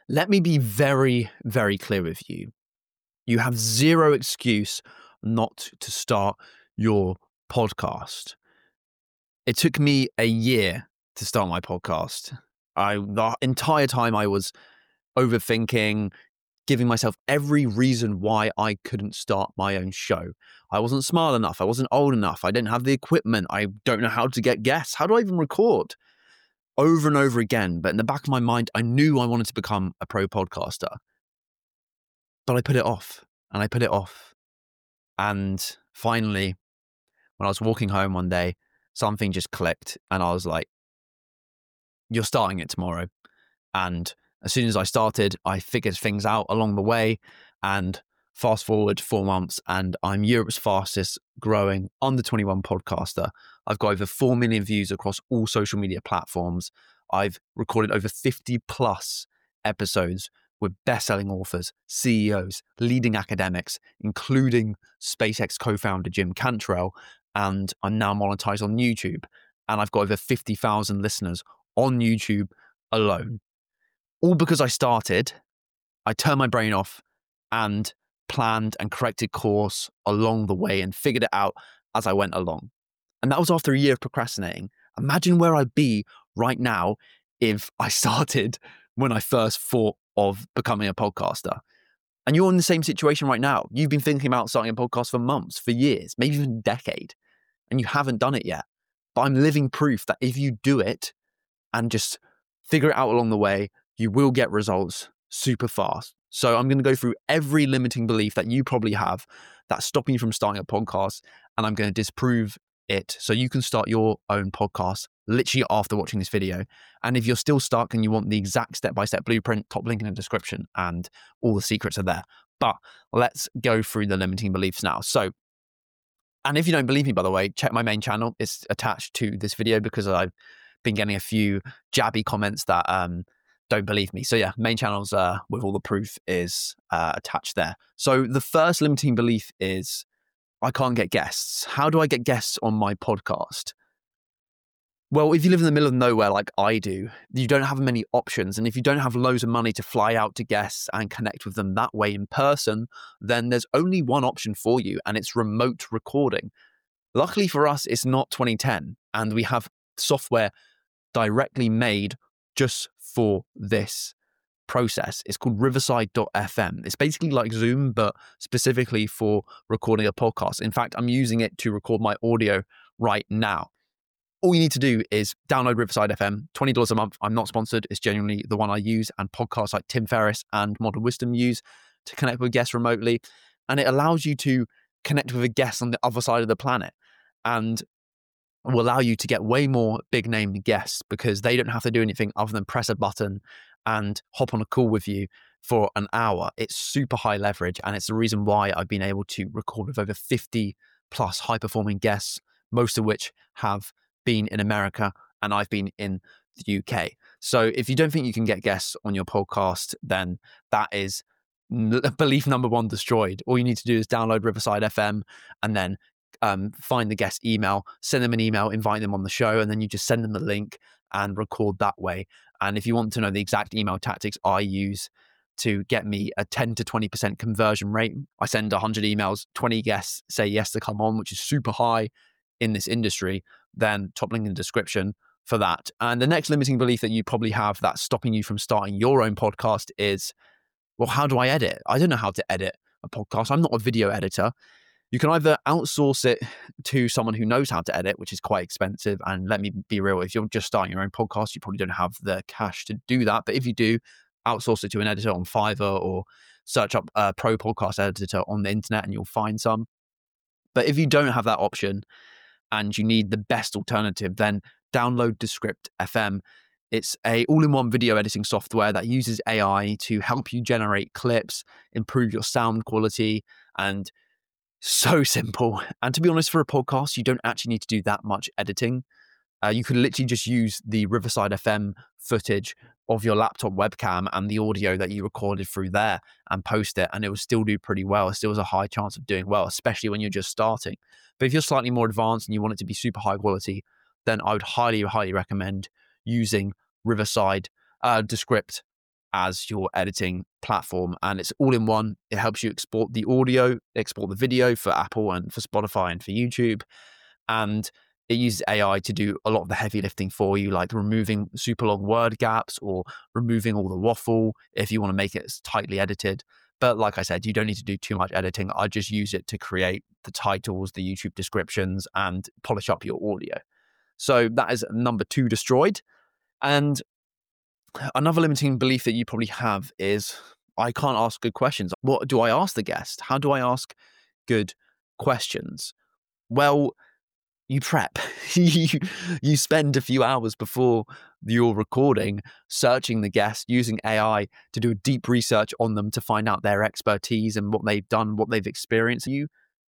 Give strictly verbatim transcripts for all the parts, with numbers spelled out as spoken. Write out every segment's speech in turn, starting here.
Let me be very, very clear with you. You have zero excuse not to start your podcast. It took me a year to start my podcast. I the entire time I was overthinking, giving myself every reason why I couldn't start my own show. I wasn't smart enough. I wasn't old enough. I didn't have the equipment. I don't know how to get guests. How do I even record? Over and over again. But in the back of my mind, I knew I wanted to become a pro podcaster. But I put it off and I put it off. And finally, when I was walking home one day, something just clicked and I was like, you're starting it tomorrow. And as soon as I started, I figured things out along the way, and fast forward four months and I'm Europe's fastest growing under twenty-one podcaster. I've got over four million views across all social media platforms. I've recorded over fifty plus episodes with best-selling authors, C E Os, leading academics, including SpaceX co-founder Jim Cantrell, and I'm now monetized on YouTube. And I've got over fifty thousand listeners on YouTube alone. All because I started, I turned my brain off and planned and corrected course along the way and figured it out as I went along. And that was after a year of procrastinating. Imagine where I'd be right now if I started when I first thought of becoming a podcaster. And you're in the same situation right now. You've been thinking about starting a podcast for months, for years, maybe even a decade, and you haven't done it yet. But I'm living proof that if you do it and just figure it out along the way, you will get results super fast. So I'm going to go through every limiting belief that you probably have that's stopping you from starting a podcast, and I'm going to disprove it so you can start your own podcast literally after watching this video. And if you're still stuck and you want the exact step-by-step blueprint, top link in the description and all the secrets are there. But let's go through the limiting beliefs now. So, and if you don't believe me, by the way, check my main channel. It's attached to this video because I've been getting a few jabby comments that um, don't believe me. So yeah, main channels uh, with all the proof is uh, attached there. So the first limiting belief is I can't get guests. How do I get guests on my podcast? Well, if you live in the middle of nowhere like I do, you don't have many options. And if you don't have loads of money to fly out to guests and connect with them that way in person, then there's only one option for you, and it's remote recording. Luckily for us, it's not twenty ten, and we have software directly made just for this process. It's called riverside dot f m. It's basically like Zoom, but specifically for recording a podcast. In fact, I'm using it to record my audio right now. All you need to do is download Riverside F M, twenty dollars a month. I'm not sponsored. It's genuinely the one I use, and podcasts like Tim Ferriss and Modern Wisdom use to connect with guests remotely. And it allows you to connect with a guest on the other side of the planet, and will allow you to get way more big name guests because they don't have to do anything other than press a button and hop on a call with you for an hour. It's super high leverage, and it's the reason why I've been able to record with over fifty plus high performing guests, most of which have been in America and I've been in the U K. So if you don't think you can get guests on your podcast, then that is belief number one destroyed. All you need to do is download Riverside F M and then um, find the guest email, send them an email, invite them on the show, and then you just send them the link and record that way. And if you want to know the exact email tactics I use to get me a ten to twenty percent conversion rate, I send one hundred emails, twenty guests say yes to come on, which is super high in this industry, then top link in the description for that. And the next limiting belief that you probably have that's stopping you from starting your own podcast is, well, how do I edit? I don't know how to edit a podcast. I'm not a video editor. You can either outsource it to someone who knows how to edit, which is quite expensive. And let me be real, if you're just starting your own podcast, you probably don't have the cash to do that. But if you do, outsource it to an editor on Fiverr or search up a pro podcast editor on the internet and you'll find some. But if you don't have that option and you need the best alternative, then download Descript F M. It's a all-in-one video editing software that uses A I to help you generate clips, improve your sound quality, and so simple. And to be honest, for a podcast, you don't actually need to do that much editing. Uh, you could literally just use the Riverside F M footage of your laptop webcam and the audio that you recorded through there and post it, and it will still do pretty well. It still has a high chance of doing well, especially when you're just starting. But if you're slightly more advanced and you want it to be super high quality, then I would highly, highly recommend using Riverside uh, Descript as your editing platform. And it's all in one. It helps you export the audio, export the video for Apple and for Spotify and for YouTube. And it uses A I to do a lot of the heavy lifting for you, like removing super long word gaps or removing all the waffle if you want to make it tightly edited. But like I said, you don't need to do too much editing. I just use it to create the titles, the YouTube descriptions, and polish up your audio. So that is number two destroyed. And another limiting belief that you probably have is, I can't ask good questions. What do I ask the guest? How do I ask good questions? Well, you prep. you, you spend a few hours before your recording searching the guest, using A I to do deep research on them to find out their expertise and what they've done, what they've experienced. You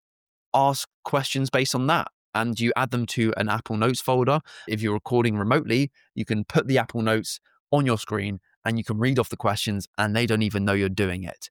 ask questions based on that, and you add them to an Apple Notes folder. If you're recording remotely, you can put the Apple Notes on your screen and you can read off the questions and they don't even know you're doing it.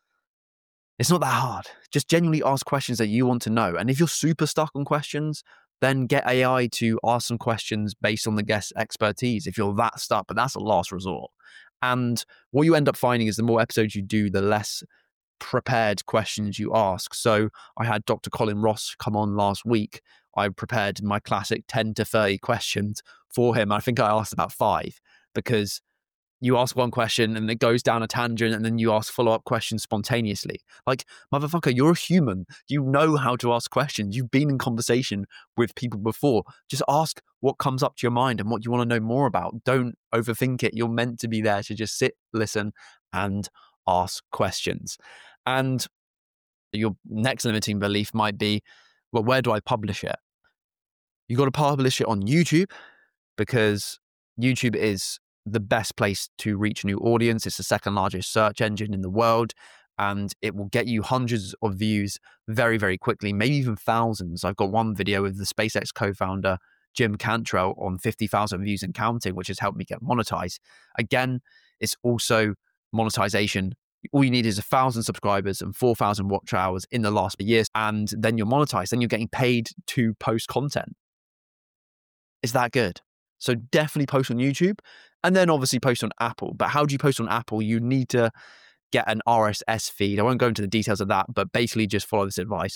It's not that hard. Just genuinely ask questions that you want to know. And if you're super stuck on questions, then get A I to ask some questions based on the guest's expertise if you're that stuck, but that's a last resort. And what you end up finding is the more episodes you do, the less prepared questions you ask. So I had Doctor Colin Ross come on last week. I prepared my classic ten to thirty questions for him. I think I asked about five, because you ask one question and it goes down a tangent and then you ask follow-up questions spontaneously. Like, motherfucker, you're a human. You know how to ask questions. You've been in conversation with people before. Just ask what comes up to your mind and what you want to know more about. Don't overthink it. You're meant to be there to just sit, listen, and ask questions. And your next limiting belief might be, well, where do I publish it? You got to publish it on YouTube, because YouTube is the best place to reach a new audience. It's the second largest search engine in the world, and it will get you hundreds of views very, very quickly, maybe even thousands. I've got one video with the SpaceX co-founder, Jim Cantrell, on fifty thousand views and counting, which has helped me get monetized. Again, it's also monetization. All you need is a thousand subscribers and four thousand watch hours in the last year, and then you're monetized. Then you're getting paid to post content. It's that good. So definitely post on YouTube, and then obviously post on Apple. But how do you post on Apple? You need to get an R S S feed. I won't go into the details of that, but basically just follow this advice.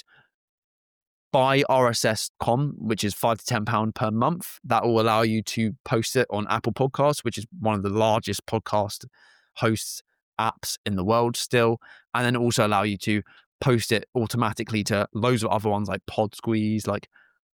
Buy R S S dot com, which is five to ten pounds per month. That will allow you to post it on Apple Podcasts, which is one of the largest podcast hosts apps in the world still. And then also allow you to post it automatically to loads of other ones like PodSqueeze, like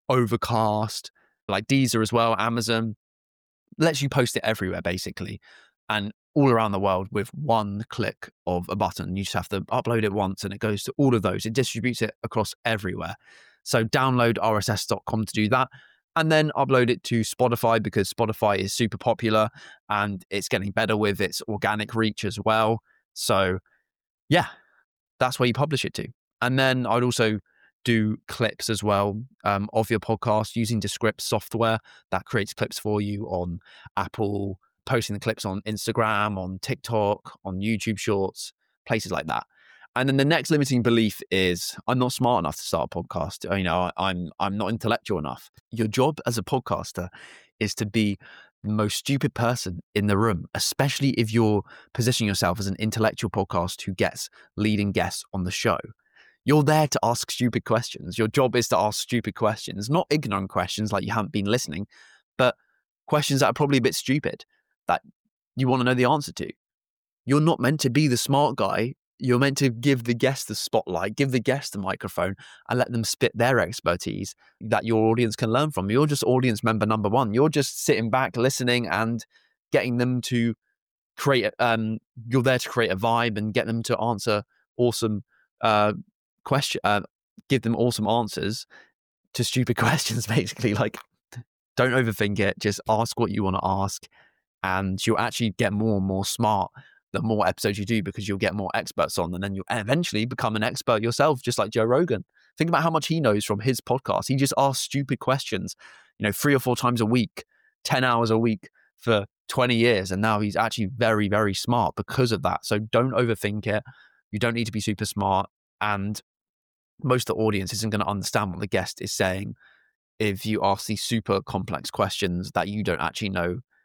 Overcast, like Deezer as well, Amazon. Lets you post it everywhere, basically, and all around the world with one click of a button. You just have to upload it once and it goes to all of those. It distributes it across everywhere. So download R S S dot com to do that, and then upload it to Spotify, because Spotify is super popular and it's getting better with its organic reach as well. So yeah, that's where you publish it to. And then I'd also do clips as well um, of your podcast using Descript software that creates clips for you on Apple, posting the clips on Instagram, on TikTok, on YouTube Shorts, places like that. And then the next limiting belief is, I'm not smart enough to start a podcast. You know, I'm I'm not intellectual enough. Your job as a podcaster is to be the most stupid person in the room, especially if you're positioning yourself as an intellectual podcast who gets leading guests on the show. You're there to ask stupid questions. Your job is to ask stupid questions, not ignorant questions like you haven't been listening, but questions that are probably a bit stupid that you want to know the answer to. You're not meant to be the smart guy. You're meant to give the guest the spotlight, give the guest the microphone, and let them spit their expertise that your audience can learn from. You're just audience member number one. You're just sitting back, listening, and getting them to create, um, you're there to create a vibe and get them to answer awesome uh question, uh, give them awesome answers to stupid questions, basically. Like, don't overthink it. Just ask what you want to ask, and you'll actually get more and more smart the more episodes you do, because you'll get more experts on, and then you'll eventually become an expert yourself, just like Joe Rogan. Think about how much he knows from his podcast. He just asks stupid questions, you know, three or four times a week, ten hours a week for twenty years. And now he's actually very, very smart because of that. So don't overthink it. You don't need to be super smart. And most of the audience isn't going to understand what the guest is saying if you ask these super complex questions that you don't actually know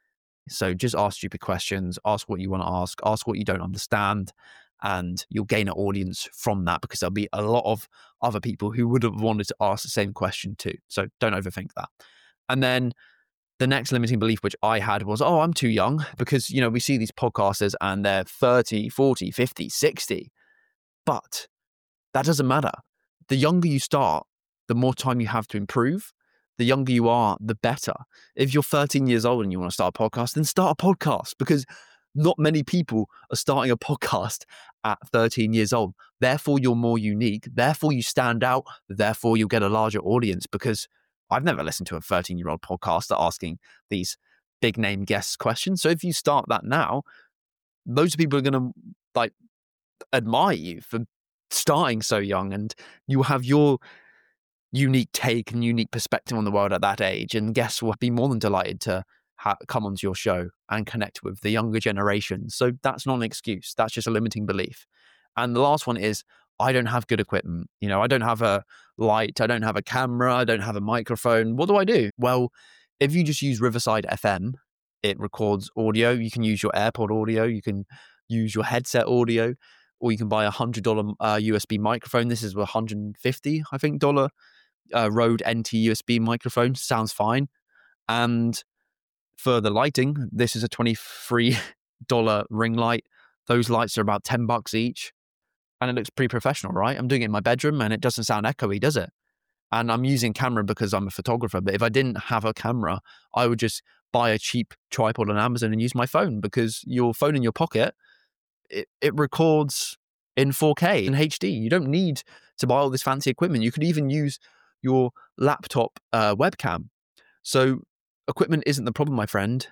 So just ask stupid questions, ask what you want to ask, ask what you don't understand, and you'll gain an audience from that because there'll be a lot of other people who would have wanted to ask the same question too. So don't overthink that. And then the next limiting belief which I had was, oh, I'm too young, because, you know, we see these podcasters and they're thirty, forty, fifty, sixty, but that doesn't matter. The younger you start, the more time you have to improve. The younger you are, the better. If you're thirteen years old and you want to start a podcast, then start a podcast, because not many people are starting a podcast at thirteen years old. Therefore, you're more unique. Therefore, you stand out. Therefore, you'll get a larger audience, because I've never listened to a thirteen-year-old podcaster asking these big name guests questions. So if you start that now, loads of people are going to like admire you for starting so young, and you have your unique take and unique perspective on the world at that age. And guests will be more than delighted to ha- come onto your show and connect with the younger generation. So that's not an excuse. That's just a limiting belief. And the last one is, I don't have good equipment. You know, I don't have a light. I don't have a camera. I don't have a microphone. What do I do? Well, if you just use Riverside F M, it records audio. You can use your AirPod audio. You can use your headset audio, or you can buy a one hundred dollars uh, U S B microphone. This is a one hundred fifty dollars, I think, dollar uh, Rode N T U S B microphone. Sounds fine. And for the lighting, this is a twenty-three dollars ring light. Those lights are about ten bucks each. And it looks pretty professional, right? I'm doing it in my bedroom and it doesn't sound echoey, does it? And I'm using camera because I'm a photographer. But if I didn't have a camera, I would just buy a cheap tripod on Amazon and use my phone, because your phone in your pocket, it, it records in four K in H D. You don't need to buy all this fancy equipment. You could even use your laptop uh, webcam. So equipment isn't the problem, my friend.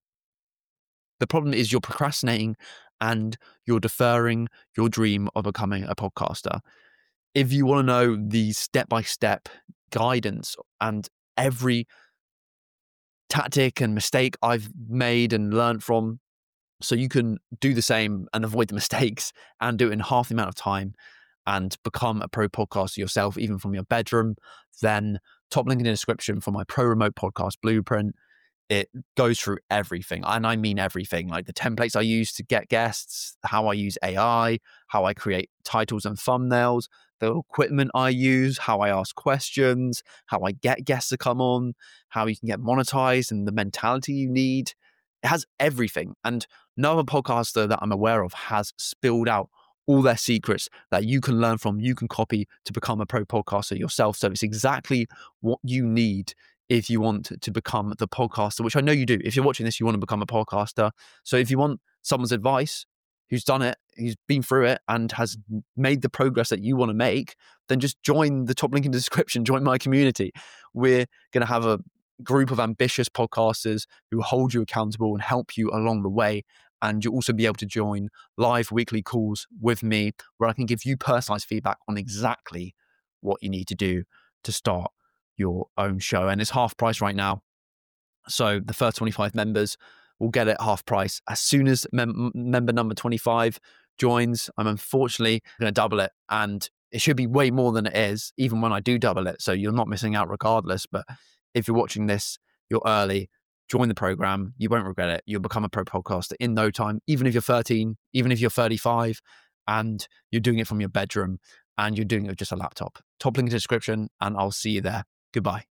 The problem is you're procrastinating and you're deferring your dream of becoming a podcaster. If you want to know the step-by-step guidance and every tactic and mistake I've made and learned from, so you can do the same and avoid the mistakes and do it in half the amount of time and become a pro podcaster yourself, even from your bedroom, then top link in the description for my Pro Remote Podcast Blueprint. It goes through everything, and I mean everything, like the templates I use to get guests, how I use A I, how I create titles and thumbnails, the equipment I use, how I ask questions, how I get guests to come on, how you can get monetized, and the mentality you need. It has everything. And no other podcaster that I'm aware of has spilled out all their secrets that you can learn from, you can copy to become a pro podcaster yourself. So it's exactly what you need if you want to become the podcaster, which I know you do. If you're watching this, you want to become a podcaster. So if you want someone's advice, who's done it, who's been through it and has made the progress that you want to make, then just join the top link in the description, join my community. We're going to have a group of ambitious podcasters who hold you accountable and help you along the way. And you'll also be able to join live weekly calls with me where I can give you personalized feedback on exactly what you need to do to start your own show. And it's half price right now. So the first twenty-five members will get it half price. As soon as mem- member number twenty-five joins, I'm unfortunately going to double it. And it should be way more than it is, even when I do double it. So you're not missing out regardless. But if you're watching this, you're early, join the program. You won't regret it. You'll become a pro podcaster in no time, even if you're thirteen, even if you're thirty-five, and you're doing it from your bedroom and you're doing it with just a laptop. Top link in the description, and I'll see you there. Goodbye.